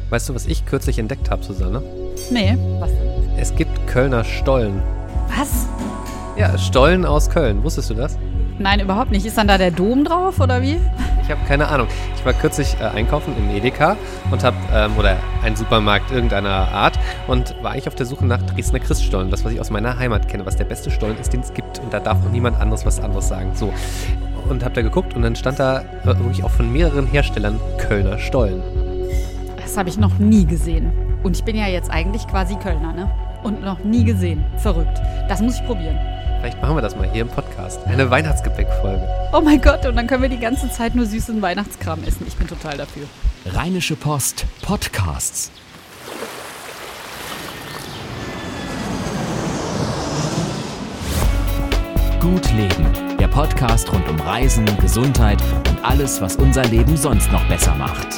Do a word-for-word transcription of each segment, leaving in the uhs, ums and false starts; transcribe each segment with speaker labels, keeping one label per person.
Speaker 1: Weißt du, was ich kürzlich entdeckt habe, Susanne?
Speaker 2: Nee, was denn?
Speaker 1: Es gibt Kölner Stollen.
Speaker 2: Was?
Speaker 1: Ja, Stollen aus Köln. Wusstest du das?
Speaker 2: Nein, überhaupt nicht. Ist dann da der Dom drauf oder wie?
Speaker 1: Ich habe keine Ahnung. Ich war kürzlich äh, einkaufen im Edeka und habe, ähm, oder ein Supermarkt irgendeiner Art und war eigentlich auf der Suche nach Dresdner Christstollen. Das, was ich aus meiner Heimat kenne, was der beste Stollen ist, den es gibt. Und da darf auch niemand anderes was anderes sagen. So. Und habe da geguckt und dann stand da äh, wirklich auch von mehreren Herstellern Kölner Stollen.
Speaker 2: Das habe ich noch nie gesehen. Und ich bin ja jetzt eigentlich quasi Kölner, ne? Und noch nie gesehen. Verrückt. Das muss ich probieren.
Speaker 1: Vielleicht machen wir das mal hier im Podcast. Eine Weihnachtsgebäck-Folge.
Speaker 2: Oh mein Gott, und dann können wir die ganze Zeit nur süßen Weihnachtskram essen. Ich bin total dafür.
Speaker 3: Rheinische Post Podcasts. Gut Leben. Der Podcast rund um Reisen, Gesundheit und alles, was unser Leben sonst noch besser macht.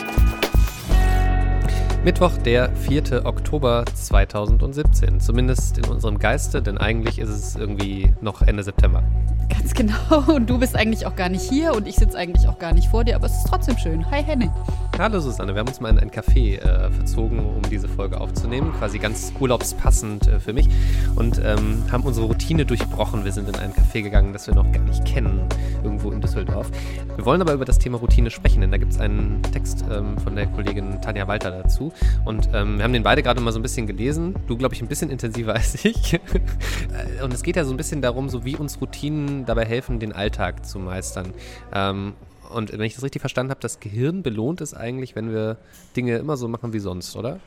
Speaker 1: Mittwoch, der vierter Oktober zweitausendsiebzehn. Zumindest in unserem Geiste, denn eigentlich ist es irgendwie noch Ende September.
Speaker 2: Ganz genau. Und du bist eigentlich auch gar nicht hier und ich sitze eigentlich auch gar nicht vor dir, aber es ist trotzdem schön. Hi Henning.
Speaker 1: Hallo Susanne, wir haben uns mal in ein Café äh, verzogen, um diese Folge aufzunehmen, quasi ganz urlaubspassend äh, für mich und ähm, haben unsere Routine durchbrochen. Wir sind in ein Café gegangen, das wir noch gar nicht kennen, irgendwo in Düsseldorf. Wir wollen aber über das Thema Routine sprechen, denn da gibt es einen Text ähm, von der Kollegin Tanja Walter dazu und ähm, wir haben den beide gerade mal so ein bisschen gelesen. Du, glaube ich, ein bisschen intensiver als ich. Und es geht ja so ein bisschen darum, so wie uns Routinen dabei helfen, den Alltag zu meistern. Ähm, Und wenn ich das richtig verstanden habe, das Gehirn belohnt es eigentlich, wenn wir Dinge immer so machen wie sonst, oder?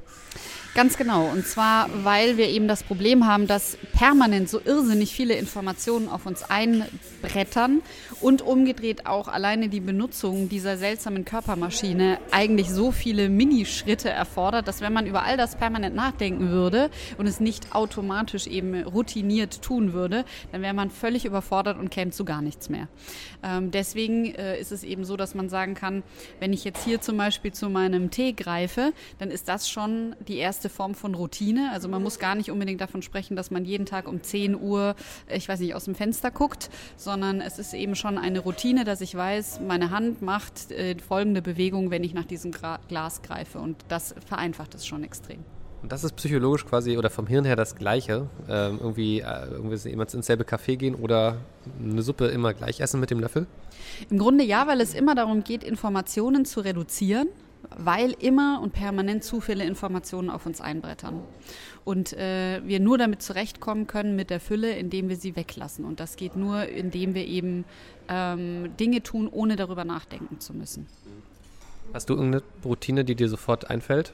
Speaker 2: Ganz genau. Und zwar, weil wir eben das Problem haben, dass permanent so irrsinnig viele Informationen auf uns einbrettern und umgedreht auch alleine die Benutzung dieser seltsamen Körpermaschine eigentlich so viele Minischritte erfordert, dass wenn man über all das permanent nachdenken würde und es nicht automatisch eben routiniert tun würde, dann wäre man völlig überfordert und käme zu gar nichts mehr. Ähm, deswegen äh, ist es eben so, dass man sagen kann, wenn ich jetzt hier zum Beispiel zu meinem Tee greife, dann ist das schon die erste Form von Routine. Also man muss gar nicht unbedingt davon sprechen, dass man jeden Tag um zehn Uhr, ich weiß nicht, aus dem Fenster guckt, sondern es ist eben schon eine Routine, dass ich weiß, meine Hand macht äh, folgende Bewegung, wenn ich nach diesem Gra- Glas greife und das vereinfacht es schon extrem.
Speaker 1: Und das ist psychologisch quasi oder vom Hirn her das Gleiche. Ähm, irgendwie, äh, irgendwie immer ins selbe Café gehen oder eine Suppe immer gleich essen mit dem Löffel?
Speaker 2: Im Grunde ja, weil es immer darum geht, Informationen zu reduzieren, weil immer und permanent zu viele Informationen auf uns einbrettern. Und äh, wir nur damit zurechtkommen können mit der Fülle, indem wir sie weglassen. Und das geht nur, indem wir eben ähm, Dinge tun, ohne darüber nachdenken zu müssen.
Speaker 1: Hast du irgendeine Routine, die dir sofort einfällt?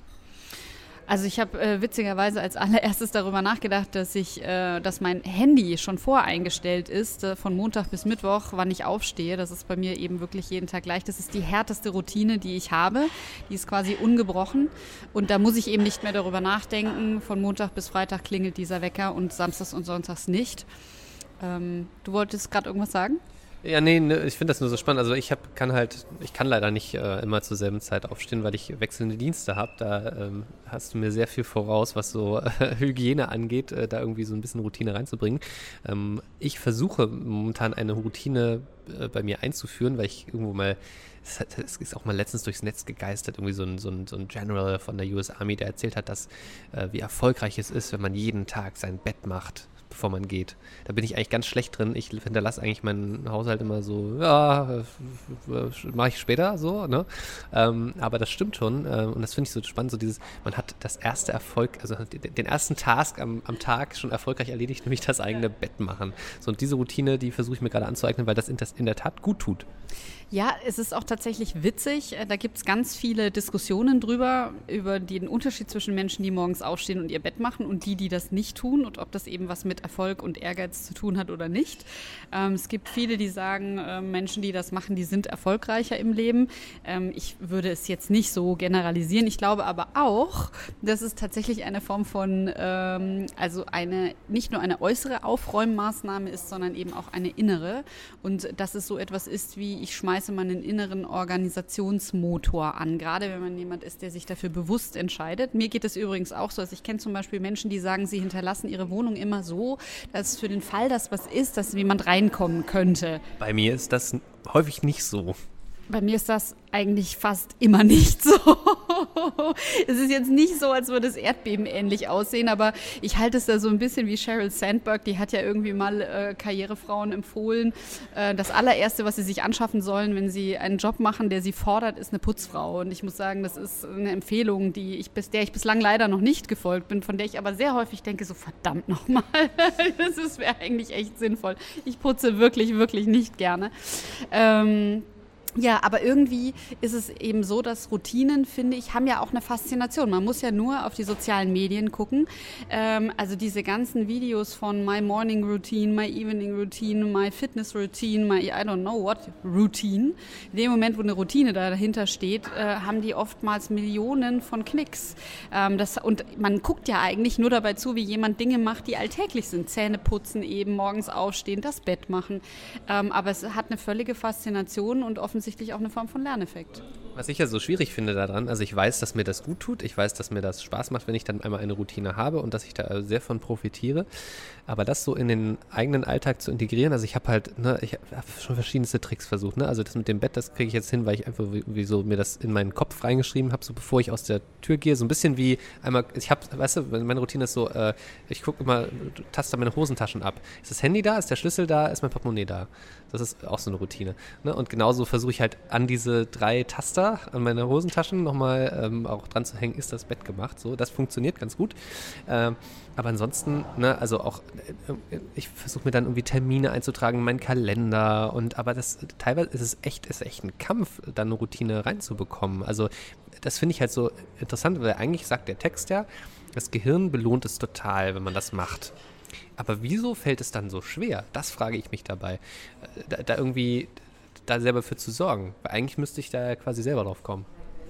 Speaker 2: Also ich habe äh, witzigerweise als allererstes darüber nachgedacht, dass ich, äh, dass mein Handy schon voreingestellt ist, äh, von Montag bis Mittwoch, wann ich aufstehe. Das ist bei mir eben wirklich jeden Tag gleich. Das ist die härteste Routine, die ich habe. Die ist quasi ungebrochen. Und da muss ich eben nicht mehr darüber nachdenken. Von Montag bis Freitag klingelt dieser Wecker und samstags und sonntags nicht. Ähm, du wolltest gerade irgendwas sagen?
Speaker 1: Ja, nee, ne, ich finde das nur so spannend. Also ich hab, kann halt, ich kann leider nicht äh, immer zur selben Zeit aufstehen, weil ich wechselnde Dienste habe. Da ähm, hast du mir sehr viel voraus, was so äh, Hygiene angeht, äh, da irgendwie so ein bisschen Routine reinzubringen. Ähm, ich versuche momentan eine Routine äh, bei mir einzuführen, weil ich irgendwo mal, es, hat, es ist auch mal letztens durchs Netz gegeistert, irgendwie so ein, so ein, so ein General von der U S Army, der erzählt hat, dass äh, wie erfolgreich es ist, wenn man jeden Tag sein Bett macht, bevor man geht. Da bin ich eigentlich ganz schlecht drin. Ich hinterlasse eigentlich meinen Haushalt immer so, ja, mache ich später so, ne? Ähm, aber das stimmt schon ähm, und das finde ich so spannend, so dieses, man hat das erste Erfolg, also den ersten Task am, am Tag schon erfolgreich erledigt, nämlich das eigene Bett machen. So, und diese Routine, die versuche ich mir gerade anzueignen, weil das in, das in der Tat gut tut.
Speaker 2: Ja, es ist auch tatsächlich witzig. Da gibt es ganz viele Diskussionen drüber, über den Unterschied zwischen Menschen, die morgens aufstehen und ihr Bett machen und die, die das nicht tun und ob das eben was mit Erfolg und Ehrgeiz zu tun hat oder nicht. Ähm, es gibt viele, die sagen, äh, Menschen, die das machen, die sind erfolgreicher im Leben. Ähm, ich würde es jetzt nicht so generalisieren. Ich glaube aber auch, dass es tatsächlich eine Form von, ähm, also eine, nicht nur eine äußere Aufräummaßnahme ist, sondern eben auch eine innere. Und dass es so etwas ist wie, ich schmeiße meinen inneren Organisationsmotor an, gerade wenn man jemand ist, der sich dafür bewusst entscheidet. Mir geht es übrigens auch so, also ich kenne zum Beispiel Menschen, die sagen, sie hinterlassen ihre Wohnung immer so, dass für den Fall, dass was ist, dass jemand reinkommen könnte.
Speaker 1: Bei mir ist das häufig nicht so.
Speaker 2: Bei mir ist das eigentlich fast immer nicht so. Es ist jetzt nicht so, als würde es erdbebenähnlich aussehen, aber ich halte es da so ein bisschen wie Sheryl Sandberg, die hat ja irgendwie mal äh, Karrierefrauen empfohlen. Äh, das allererste, was sie sich anschaffen sollen, wenn sie einen Job machen, der sie fordert, ist eine Putzfrau. Und ich muss sagen, das ist eine Empfehlung, die ich, bis der ich bislang leider noch nicht gefolgt bin, von der ich aber sehr häufig denke, so verdammt nochmal, das wäre eigentlich echt sinnvoll. Ich putze wirklich, wirklich nicht gerne. Ähm, Ja, aber irgendwie ist es eben so, dass Routinen, finde ich, haben ja auch eine Faszination. Man muss ja nur auf die sozialen Medien gucken. Ähm, also diese ganzen Videos von My Morning Routine, My Evening Routine, My Fitness Routine, My I don't know what Routine. In dem Moment, wo eine Routine da dahinter steht, äh, haben die oftmals Millionen von Klicks. Ähm, das, und man guckt ja eigentlich nur dabei zu, wie jemand Dinge macht, die alltäglich sind. Zähne putzen eben, morgens aufstehen, das Bett machen. Ähm, aber es hat eine völlige Faszination und offensichtlich auch eine Form von Lerneffekt.
Speaker 1: Was ich ja so schwierig finde daran, also ich weiß, dass mir das gut tut, ich weiß, dass mir das Spaß macht, wenn ich dann einmal eine Routine habe und dass ich da sehr von profitiere, aber das so in den eigenen Alltag zu integrieren, also ich habe halt, ne, ich habe schon verschiedenste Tricks versucht, ne, also das mit dem Bett, das kriege ich jetzt hin, weil ich einfach wie, wie so mir das in meinen Kopf reingeschrieben habe, so bevor ich aus der Tür gehe, so ein bisschen wie einmal, ich habe, weißt du, meine Routine ist so, äh, ich gucke immer, taste meine Hosentaschen ab, ist das Handy da, ist der Schlüssel da, ist mein Portemonnaie da, das ist auch so eine Routine, ne, und genauso versuche ich halt an diese drei Taster an meine Hosentaschen nochmal ähm, auch dran zu hängen, ist das Bett gemacht. So, das funktioniert ganz gut. Ähm, aber ansonsten, ne, also auch, äh, ich versuche mir dann irgendwie Termine einzutragen in meinen Kalender und aber das teilweise ist es echt, ist echt ein Kampf, da eine Routine reinzubekommen. Also das finde ich halt so interessant, weil eigentlich sagt der Text ja, das Gehirn belohnt es total, wenn man das macht. Aber wieso fällt es dann so schwer? Das frage ich mich dabei. Da, da irgendwie da selber für zu sorgen. Weil eigentlich müsste ich da quasi selber drauf kommen.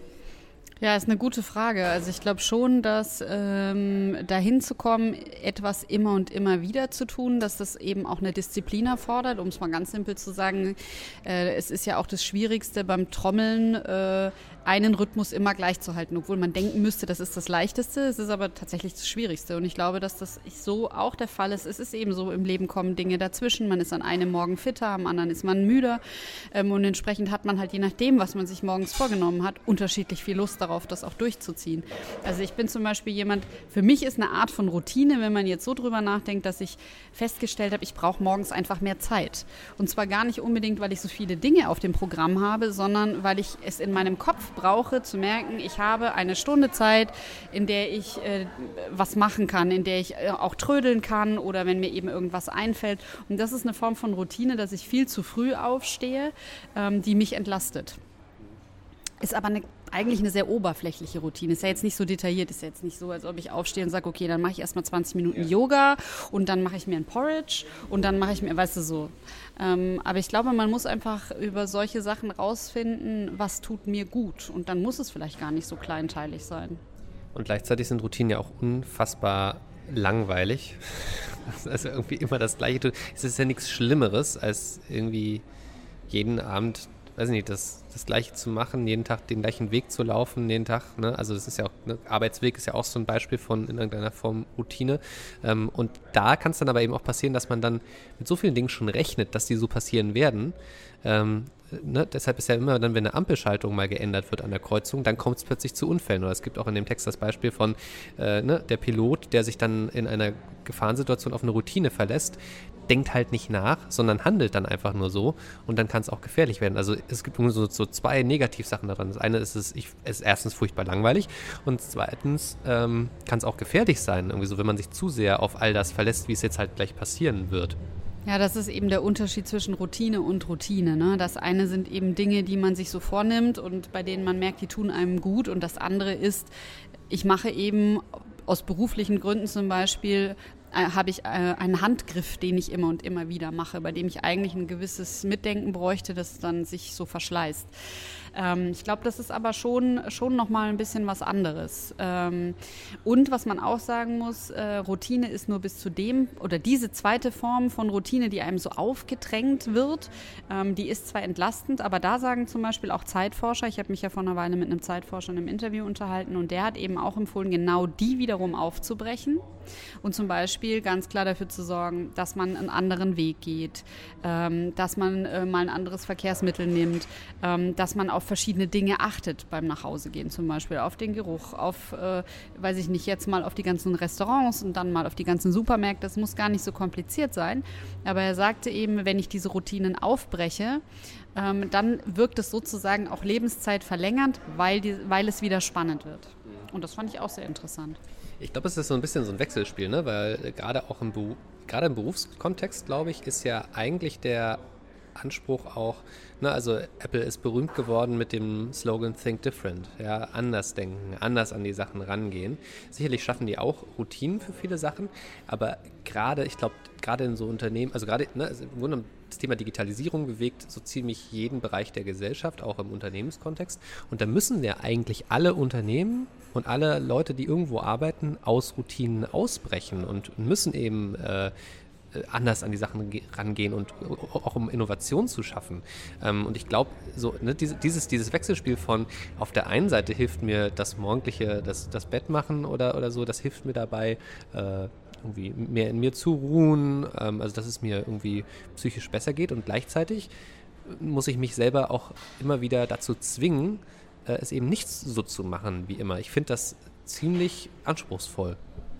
Speaker 2: Ja, ist eine gute Frage. Also ich glaube schon, dass ähm, dahin zu kommen, etwas immer und immer wieder zu tun, dass das eben auch eine Disziplin erfordert, um es mal ganz simpel zu sagen. Äh, es ist ja auch das Schwierigste beim Trommeln, äh, einen Rhythmus immer gleich zu halten, obwohl man denken müsste, das ist das Leichteste. Es ist aber tatsächlich das Schwierigste. Und ich glaube, dass das so auch der Fall ist. Es ist eben so, im Leben kommen Dinge dazwischen. Man ist an einem Morgen fitter, am anderen ist man müder. Ähm, und entsprechend hat man halt, je nachdem, was man sich morgens vorgenommen hat, unterschiedlich viel Lust darauf, das auch durchzuziehen. Also ich bin zum Beispiel jemand, für mich ist eine Art von Routine, wenn man jetzt so drüber nachdenkt, dass ich festgestellt habe, ich brauche morgens einfach mehr Zeit. Und zwar gar nicht unbedingt, weil ich so viele Dinge auf dem Programm habe, sondern weil ich es in meinem Kopf brauche, zu merken, ich habe eine Stunde Zeit, in der ich äh, was machen kann, in der ich äh, auch trödeln kann oder wenn mir eben irgendwas einfällt. Und das ist eine Form von Routine, dass ich viel zu früh aufstehe, ähm, die mich entlastet. Ist aber eine, eigentlich eine sehr oberflächliche Routine. Ist ja jetzt nicht so detailliert, ist ja jetzt nicht so, als ob ich aufstehe und sage, okay, dann mache ich erstmal zwanzig Minuten ja. Yoga und dann mache ich mir ein Porridge und dann mache ich mir, weißt du, so. Ähm, aber ich glaube, man muss einfach über solche Sachen rausfinden, was tut mir gut. Und dann muss es vielleicht gar nicht so kleinteilig sein.
Speaker 1: Und gleichzeitig sind Routinen ja auch unfassbar langweilig. Also irgendwie immer das Gleiche. Es ist ja nichts Schlimmeres, als irgendwie jeden Abend, weiß nicht, das, das Gleiche zu machen, jeden Tag den gleichen Weg zu laufen, jeden Tag, ne? Also das ist ja auch, ne? Arbeitsweg ist ja auch so ein Beispiel von in irgendeiner Form Routine. Ähm, und da kann es dann aber eben auch passieren, dass man dann mit so vielen Dingen schon rechnet, dass die so passieren werden. Ähm, ne? Deshalb ist ja immer dann, wenn eine Ampelschaltung mal geändert wird an der Kreuzung, dann kommt es plötzlich zu Unfällen. Oder es gibt auch in dem Text das Beispiel von äh, ne? der Pilot, der sich dann in einer Gefahrensituation auf eine Routine verlässt, denkt halt nicht nach, sondern handelt dann einfach nur so und dann kann es auch gefährlich werden. Also es gibt nur so, so zwei Negativsachen daran. Das eine ist, es ich, ist erstens furchtbar langweilig und zweitens ähm, kann es auch gefährlich sein, irgendwie so, wenn man sich zu sehr auf all das verlässt, wie es jetzt halt gleich passieren wird.
Speaker 2: Ja, das ist eben der Unterschied zwischen Routine und Routine, ne? Das eine sind eben Dinge, die man sich so vornimmt und bei denen man merkt, die tun einem gut und das andere ist, ich mache eben aus beruflichen Gründen zum Beispiel habe ich äh, einen Handgriff, den ich immer und immer wieder mache, bei dem ich eigentlich ein gewisses Mitdenken bräuchte, das dann sich so verschleißt. Ähm, ich glaube, das ist aber schon, schon nochmal ein bisschen was anderes. Ähm, und was man auch sagen muss, äh, Routine ist nur bis zu dem, oder diese zweite Form von Routine, die einem so aufgedrängt wird, ähm, die ist zwar entlastend, aber da sagen zum Beispiel auch Zeitforscher, ich habe mich ja vor einer Weile mit einem Zeitforscher in einem Interview unterhalten und der hat eben auch empfohlen, genau die wiederum aufzubrechen und zum Beispiel ganz klar dafür zu sorgen, dass man einen anderen Weg geht, ähm, dass man äh, mal ein anderes Verkehrsmittel nimmt, ähm, dass man auf verschiedene Dinge achtet beim Nachhausegehen, zum Beispiel auf den Geruch, auf, äh, weiß ich nicht, jetzt mal auf die ganzen Restaurants und dann mal auf die ganzen Supermärkte. Das muss gar nicht so kompliziert sein, aber er sagte eben, wenn ich diese Routinen aufbreche, ähm, dann wirkt es sozusagen auch Lebenszeit verlängernd, weil, die, weil es wieder spannend wird. Und das fand ich auch sehr interessant.
Speaker 1: Ich glaube, es ist so ein bisschen so ein Wechselspiel, ne? Weil äh, gerade auch im, Beru- gerade im Berufskontext, glaube ich, ist ja eigentlich der Anspruch auch, ne, also Apple ist berühmt geworden mit dem Slogan Think Different, ja, anders denken, anders an die Sachen rangehen. Sicherlich schaffen die auch Routinen für viele Sachen, aber gerade, ich glaube, gerade in so Unternehmen, also gerade, ne, also im Grunde das Thema Digitalisierung bewegt so ziemlich jeden Bereich der Gesellschaft, auch im Unternehmenskontext. Und da müssen ja eigentlich alle Unternehmen und alle Leute, die irgendwo arbeiten, aus Routinen ausbrechen und müssen eben äh, anders an die Sachen rangehen und auch um Innovation zu schaffen. Ähm, und ich glaube, so, ne, dieses, dieses Wechselspiel von auf der einen Seite hilft mir das morgendliche, das, das Bett machen oder, oder so, das hilft mir dabei, äh, irgendwie mehr in mir zu ruhen, ähm, also dass es mir irgendwie psychisch besser geht und gleichzeitig muss ich mich selber auch immer wieder dazu zwingen, äh, es eben nicht so zu machen wie immer. Ich finde das ziemlich anspruchsvoll.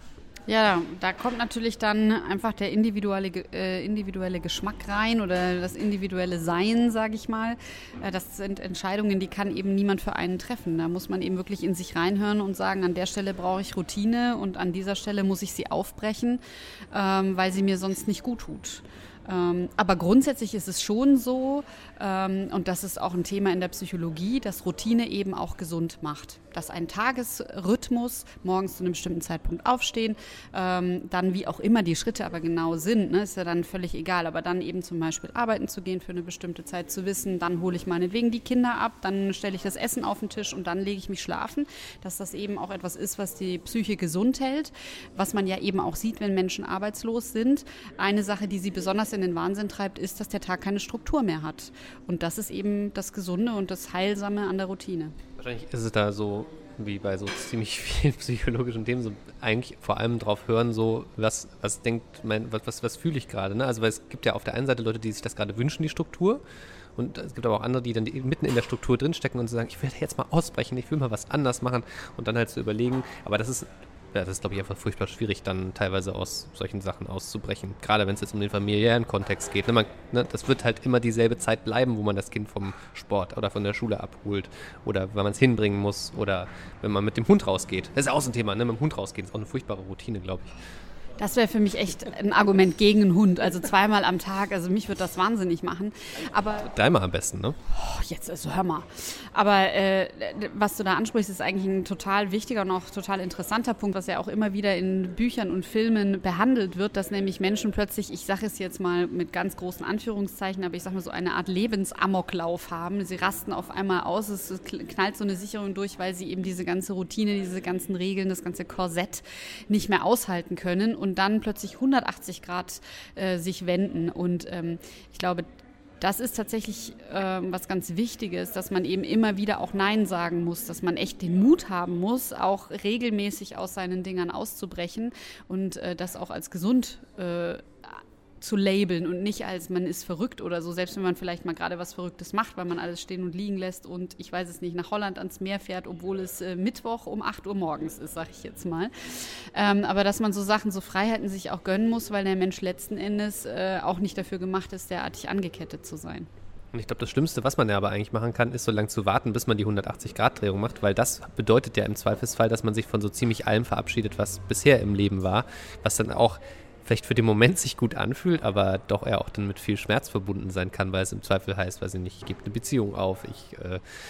Speaker 2: Ja, da kommt natürlich dann einfach der individuelle, äh, individuelle Geschmack rein oder das individuelle Sein, sage ich mal. Äh, das sind Entscheidungen, die kann eben niemand für einen treffen. Da muss man eben wirklich in sich reinhören und sagen, an der Stelle brauche ich Routine und an dieser Stelle muss ich sie aufbrechen, ähm, weil sie mir sonst nicht gut tut. Ähm, aber grundsätzlich ist es schon so, ähm, und das ist auch ein Thema in der Psychologie, dass Routine eben auch gesund macht. Dass ein Tagesrhythmus, morgens zu einem bestimmten Zeitpunkt aufstehen, ähm, dann wie auch immer die Schritte aber genau sind, ne, ist ja dann völlig egal, aber dann eben zum Beispiel arbeiten zu gehen für eine bestimmte Zeit, zu wissen, dann hole ich meinetwegen die Kinder ab, dann stelle ich das Essen auf den Tisch und dann lege ich mich schlafen, dass das eben auch etwas ist, was die Psyche gesund hält, was man ja eben auch sieht, wenn Menschen arbeitslos sind. Eine Sache, die sie besonders in den Wahnsinn treibt, ist, dass der Tag keine Struktur mehr hat. Und das ist eben das Gesunde und das Heilsame an der Routine.
Speaker 1: Wahrscheinlich ist es da so, wie bei so ziemlich vielen psychologischen Themen, so eigentlich vor allem drauf hören, so was, was denkt mein, was, was, was fühle ich gerade, ne? Also weil es gibt ja auf der einen Seite Leute, die sich das gerade wünschen, die Struktur. Und es gibt aber auch andere, die dann mitten in der Struktur drinstecken und sagen, ich will jetzt mal ausbrechen, ich will mal was anders machen und dann halt zu überlegen. Aber das ist Ja, das ist, glaube ich, einfach furchtbar schwierig, dann teilweise aus solchen Sachen auszubrechen. Gerade wenn es jetzt um den familiären Kontext geht. Ne, man, ne, das wird halt immer dieselbe Zeit bleiben, wo man das Kind vom Sport oder von der Schule abholt. Oder wenn man es hinbringen muss. Oder wenn man mit dem Hund rausgeht. Das ist auch so ein Thema, ne? Mit dem Hund rausgehen ist auch eine furchtbare Routine, glaube ich.
Speaker 2: Das wäre für mich echt ein Argument gegen einen Hund. Also zweimal am Tag, also mich würde das wahnsinnig machen. Aber
Speaker 1: dreimal am besten, ne?
Speaker 2: Oh, jetzt, also hör mal. Aber äh, was du da ansprichst, ist eigentlich ein total wichtiger und auch total interessanter Punkt, was ja auch immer wieder in Büchern und Filmen behandelt wird, dass nämlich Menschen plötzlich, ich sage es jetzt mal mit ganz großen Anführungszeichen, aber ich sage mal so eine Art Lebensamoklauf haben. Sie rasten auf einmal aus, es knallt so eine Sicherung durch, weil sie eben diese ganze Routine, diese ganzen Regeln, das ganze Korsett nicht mehr aushalten können und dann plötzlich hundertachtzig Grad äh, sich wenden. Und ähm, ich glaube, das ist tatsächlich äh, was ganz Wichtiges, dass man eben immer wieder auch Nein sagen muss, dass man echt den Mut haben muss, auch regelmäßig aus seinen Dingern auszubrechen und äh, das auch als gesund äh, zu labeln und nicht als man ist verrückt oder so, selbst wenn man vielleicht mal gerade was Verrücktes macht, weil man alles stehen und liegen lässt und ich weiß es nicht, nach Holland ans Meer fährt, obwohl es äh, Mittwoch um acht Uhr morgens ist, sag ich jetzt mal. Ähm, aber dass man so Sachen, so Freiheiten sich auch gönnen muss, weil der Mensch letzten Endes äh, auch nicht dafür gemacht ist, derartig angekettet zu sein.
Speaker 1: Und ich glaube, das Schlimmste, was man ja aber eigentlich machen kann, ist so lange zu warten, bis man die hundertachtzig Grad Drehung macht, weil das bedeutet ja im Zweifelsfall, dass man sich von so ziemlich allem verabschiedet, was bisher im Leben war, was dann auch vielleicht für den Moment sich gut anfühlt, aber doch eher auch dann mit viel Schmerz verbunden sein kann, weil es im Zweifel heißt, weiß ich nicht, ich gebe eine Beziehung auf, ich äh,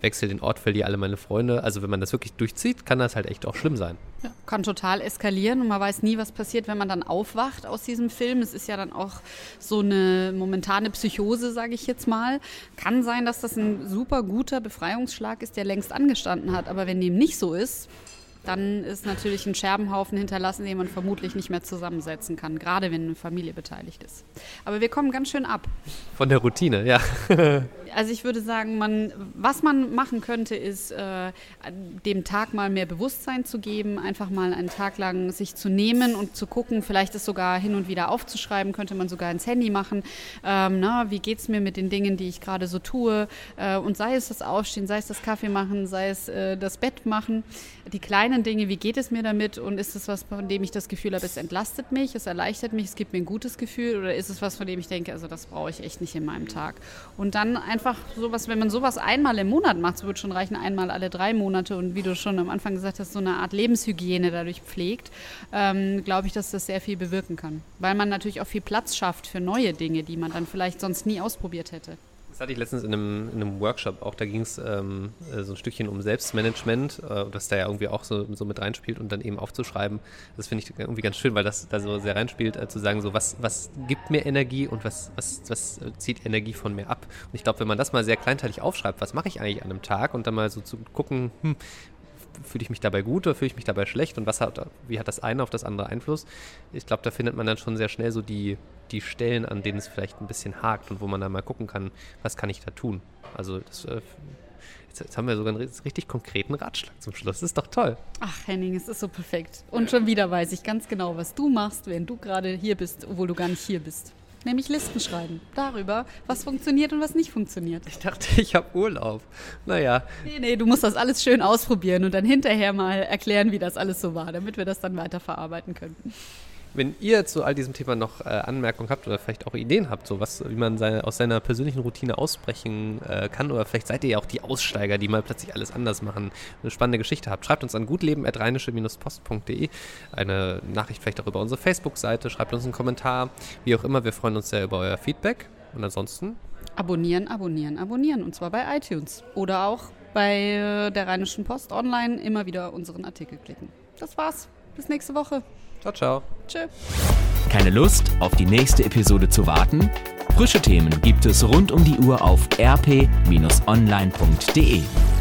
Speaker 1: wechsle den Ort, verliere alle meine Freunde. Also wenn man das wirklich durchzieht, kann das halt echt auch schlimm sein.
Speaker 2: Ja, kann total eskalieren und man weiß nie, was passiert, wenn man dann aufwacht aus diesem Film. Es ist ja dann auch so eine momentane Psychose, sage ich jetzt mal. Kann sein, dass das ein super guter Befreiungsschlag ist, der längst angestanden hat. Aber wenn dem nicht so ist, dann ist natürlich ein Scherbenhaufen hinterlassen, den man vermutlich nicht mehr zusammensetzen kann, gerade wenn eine Familie beteiligt ist. Aber wir kommen ganz schön ab.
Speaker 1: Von der Routine, ja.
Speaker 2: Also ich würde sagen, man, was man machen könnte, ist äh, dem Tag mal mehr Bewusstsein zu geben, einfach mal einen Tag lang sich zu nehmen und zu gucken, vielleicht es sogar hin und wieder aufzuschreiben, könnte man sogar ins Handy machen. Ähm, na, wie geht es mir mit den Dingen, die ich gerade so tue? Äh, und sei es das Aufstehen, sei es das Kaffee machen, sei es äh, das Bett machen, die kleinen Dinge, wie geht es mir damit und ist es was, von dem ich das Gefühl habe, es entlastet mich, es erleichtert mich, es gibt mir ein gutes Gefühl oder ist es was, von dem ich denke, also das brauche ich echt nicht in meinem Tag. Und dann einfach sowas, wenn man sowas einmal im Monat macht, so wird schon reichen, einmal alle drei Monate und wie du schon am Anfang gesagt hast, so eine Art Lebenshygiene dadurch pflegt, ähm, glaube ich, dass das sehr viel bewirken kann. Weil man natürlich auch viel Platz schafft für neue Dinge, die man dann vielleicht sonst nie ausprobiert hätte.
Speaker 1: Das hatte ich letztens in einem, in einem Workshop auch, da ging es ähm, so ein Stückchen um Selbstmanagement, äh, das da ja irgendwie auch so, so mit reinspielt und dann eben aufzuschreiben. Das finde ich irgendwie ganz schön, weil das da so sehr reinspielt, äh, zu sagen, so was, was gibt mir Energie und was, was, was zieht Energie von mir ab. Und ich glaube, wenn man das mal sehr kleinteilig aufschreibt, was mache ich eigentlich an einem Tag und dann mal so zu gucken, hm, fühle ich mich dabei gut oder fühle ich mich dabei schlecht und was hat, wie hat das eine auf das andere Einfluss? Ich glaube, da findet man dann schon sehr schnell so die, die Stellen, an denen es vielleicht ein bisschen hakt und wo man dann mal gucken kann, was kann ich da tun? Also das, jetzt, jetzt haben wir sogar einen richtig konkreten Ratschlag zum Schluss. Das ist doch toll.
Speaker 2: Ach Henning, es ist so perfekt. Und schon wieder weiß ich ganz genau, was du machst, wenn du gerade hier bist, obwohl du gar nicht hier bist. Nämlich Listen schreiben. Darüber, was funktioniert und was nicht funktioniert.
Speaker 1: Ich dachte, ich habe Urlaub. Naja.
Speaker 2: Nee, nee, du musst das alles schön ausprobieren und dann hinterher mal erklären, wie das alles so war, damit wir das dann weiterverarbeiten können.
Speaker 1: Wenn ihr zu all diesem Thema noch äh, Anmerkungen habt oder vielleicht auch Ideen habt, so was, wie man seine, aus seiner persönlichen Routine ausbrechen äh, kann, oder vielleicht seid ihr ja auch die Aussteiger, die mal plötzlich alles anders machen, eine spannende Geschichte habt, schreibt uns an gutleben at rheinische post punkt de, eine Nachricht vielleicht auch über unsere Facebook-Seite, schreibt uns einen Kommentar, wie auch immer, wir freuen uns sehr über euer Feedback und ansonsten
Speaker 2: abonnieren, abonnieren, abonnieren und zwar bei iTunes oder auch bei der Rheinischen Post online immer wieder unseren Artikel klicken. Das war's, bis nächste Woche.
Speaker 1: Ciao, ciao.
Speaker 2: Tschö.
Speaker 3: Keine Lust, auf die nächste Episode zu warten? Frische Themen gibt es rund um die Uhr auf r p Bindestrich online punkt de.